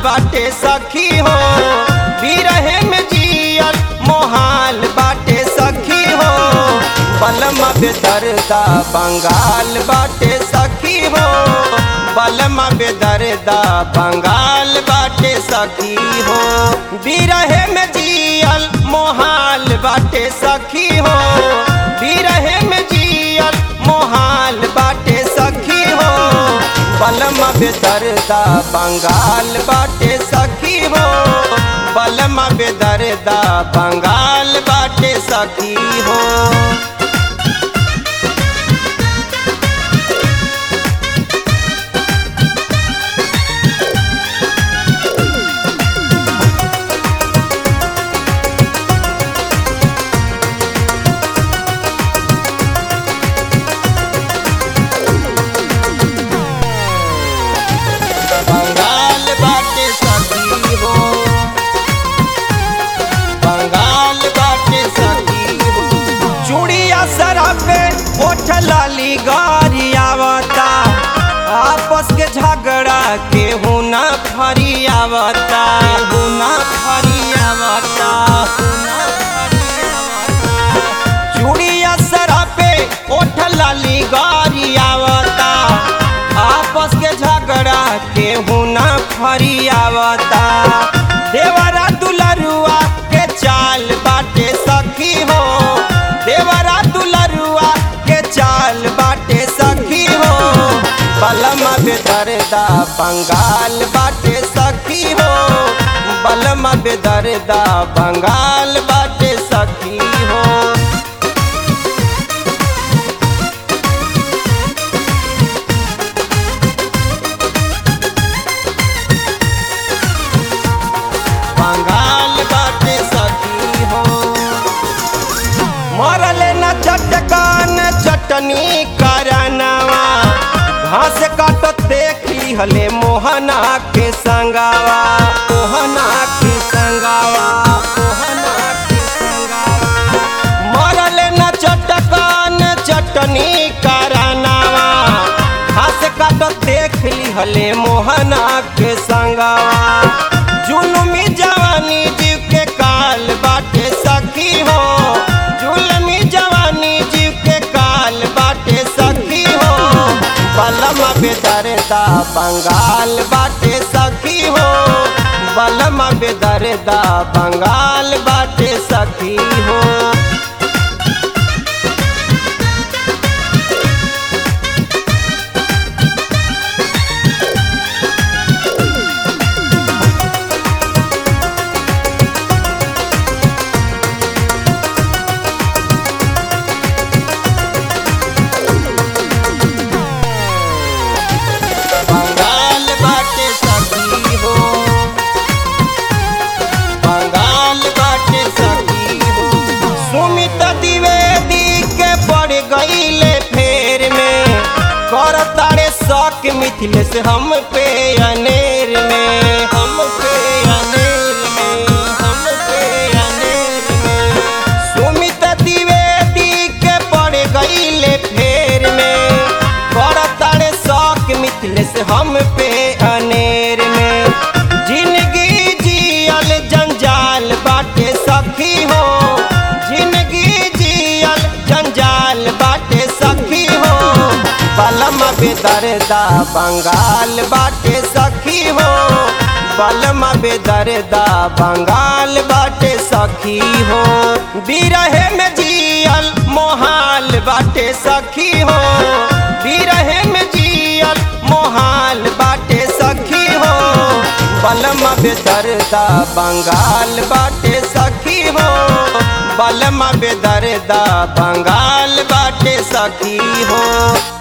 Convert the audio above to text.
बाटे सखी हो, बिरहे में जियल मोहाल बाटे सखी हो। बलमा बेदर्दा बंगाल बाटे सखी हो, बलमा बेदर्दा बंगाल बाटे सखी हो। बिरहे में जियल मोहाल बाटे सखी हो, बिरहे में जियल मोहाल बाटे सखी हो। बलमा बेदर्दा बंगाल बाटे सखी हो, बलमा बेदर्दा बंगाल बाटे सखी हो। बंगाल बाटे सखी हो, बंगाल बाटे सखी हो। चूड़िया सरा पे ओठ लाली गारी आवता, आपस के झगड़ा केहू ना फरियावता, केहू ना फरियावता। चूड़िया सरा पे ओठ लाली गारी आवता, आपस के झगड़ा केहू ना फरियावता। देवरा दुलरुआ के चाल बाटे सखी हो, देवरा दुलरुआ के चाल बाटे सखी हो। बलमा बेदर्दा बंगाल बाटे सखी हो, बलमा बेदर्दा बंगाल बाटे सखी हो। बंगाल बाटे सखी हो, मरले न चटकान चटनी करनवा, घास काटत देखी हले मोहना के संगावा, मोहना के संगावा, मोहना के संगावा। मरले न चटकान चटनी करनवा, घास काटत देखी हले मोहना के संगावा। जुलमी जवानी जीव के काल बाटे सखी हो, जुलमी जवानी जीव के काल बाटे सखी हो। बलमा बेदर्दा बंगाल बाटे सखी हो, बलमा बेदर्दा बंगाल बाटे सखी हो। बंगाल बाटे सखी हो, बंगाल बाटे सखी हो। सुमित द्विवेदी के पड़ गईले फेर में, कर तारे शक मिथिलेश हम पे अनेर में, हम पे अनेर में, हम पे अनेर में। सुमित द्विवेदी के पड़ गईले फेर में, कर तारे शक मिथिलेश हम पे अनेर में। जिंदगी जियल जंजाल बाटे सखी हो, जिंदगी जियल जंजाल बाटे सखी हो। बलमा बेदर्दा बंगाल बाटे सखी हो, बलमा बेदर्दा बंगाल बाटे सखी हो। बिरहे में जियल मोहाल बाटे सखी हो, बिरहे में जियल मोहाल बाटे सखी हो। बलमा बेदर्दा बंगाल बाटे सखी हो, बलमा बेदर्दा बंगाल बाटे सखी हो।